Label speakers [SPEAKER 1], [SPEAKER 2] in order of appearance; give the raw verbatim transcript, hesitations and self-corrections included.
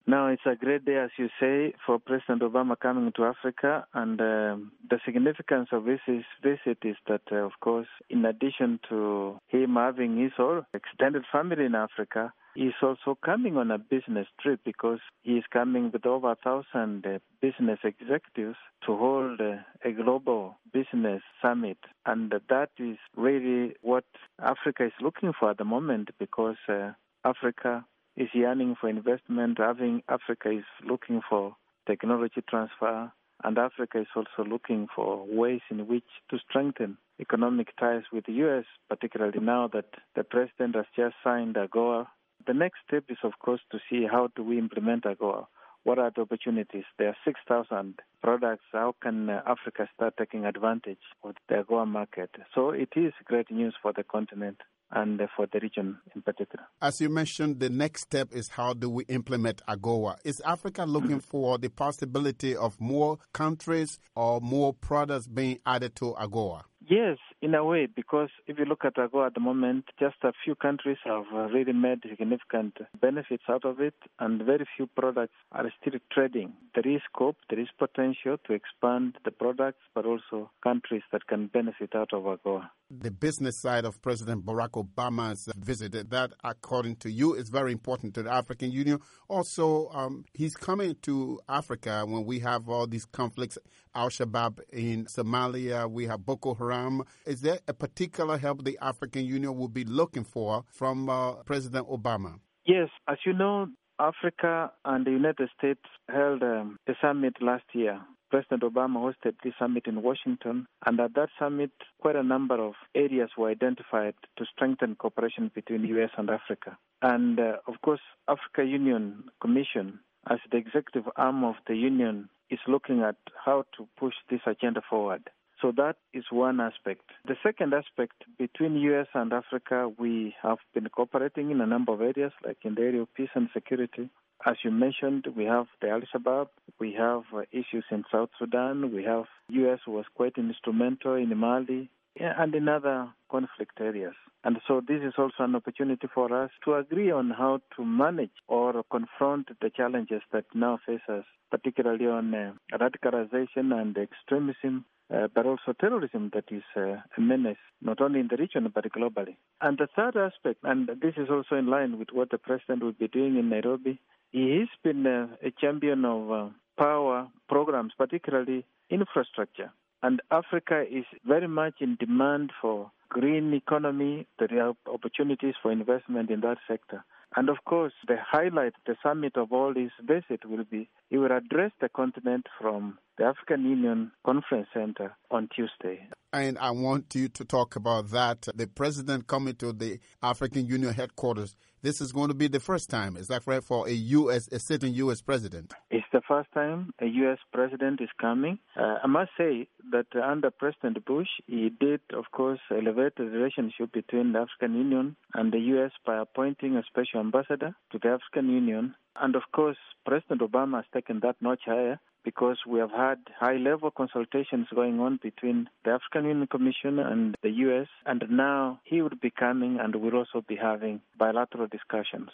[SPEAKER 1] Now, it's a great day, as you say, for President Obama coming to Africa. And um, the significance of this is, visit is that, uh, of course, in addition to him having his whole extended family in Africa, he's also coming on a business trip because he is coming with over a thousand uh, business executives to hold uh, a global business summit. And that is really what Africa is looking for at the moment, because uh, Africa is yearning for investment. Having Africa is looking for technology transfer, and Africa is also looking for ways in which to strengthen economic ties with the U S, particularly now that the president has just signed AGOA. The next step is, of course, to see how do we implement AGOA. What are the opportunities? There are six thousand products. How can uh, Africa start taking advantage of the AGOA market? So it is great news for the continent and for the region in particular.
[SPEAKER 2] As you mentioned, the next step is how do we implement AGOA? Is Africa looking for the possibility of more countries or more products being added to AGOA?
[SPEAKER 1] Yes, in a way, because if you look at AGOA at the moment, just a few countries have really made significant benefits out of it, and very few products are still trading. There is scope, there is potential to expand the products, but also countries that can benefit out of AGOA.
[SPEAKER 2] The business side of President Barack Obama's visit, that, according to you, is very important to the African Union. Also, um, he's coming to Africa when we have all these conflicts, Al-Shabaab in Somalia, we have Boko Haram. Is there a particular help the African Union will be looking for from uh, President Obama?
[SPEAKER 1] Yes, as you know, Africa and the United States held um, a summit last year. President Obama hosted this summit in Washington, and at that summit, quite a number of areas were identified to strengthen cooperation between the U S and Africa. And, uh, of course, Africa Union Commission, as the executive arm of the Union, is looking at how to push this agenda forward. So that is one aspect. The second aspect, between U S and Africa, we have been cooperating in a number of areas, like in the area of peace and security. As you mentioned, we have the Al-Shabaab, we have uh, issues in South Sudan, we have U S was quite instrumental in Mali, yeah, and in other conflict areas. And so this is also an opportunity for us to agree on how to manage or confront the challenges that now face us, particularly on uh, radicalization and extremism, Uh, but also terrorism that is uh, a menace, not only in the region, but globally. And the third aspect, and this is also in line with what the president will be doing in Nairobi, he has been uh, a champion of uh, power programs, particularly infrastructure. And Africa is very much in demand for green economy. There are opportunities for investment in that sector. And of course, the highlight, the summit of all this visit will be, he will address the continent from the African Union Conference Center on Tuesday.
[SPEAKER 2] And I want you to talk about that. The president coming to the African Union headquarters, this is going to be the first time, is that right, for a U S, a sitting U S president?
[SPEAKER 1] It's the first time a U S president is coming. Uh, I must say that under President Bush, he did, of course, elevate the relationship between the African Union and the U S by appointing a special ambassador to the African Union. And of course, President Obama has taken that notch higher, because we have had high-level consultations going on between the African Union Commission and the U S, and now he would be coming and we'll also be having bilateral discussions.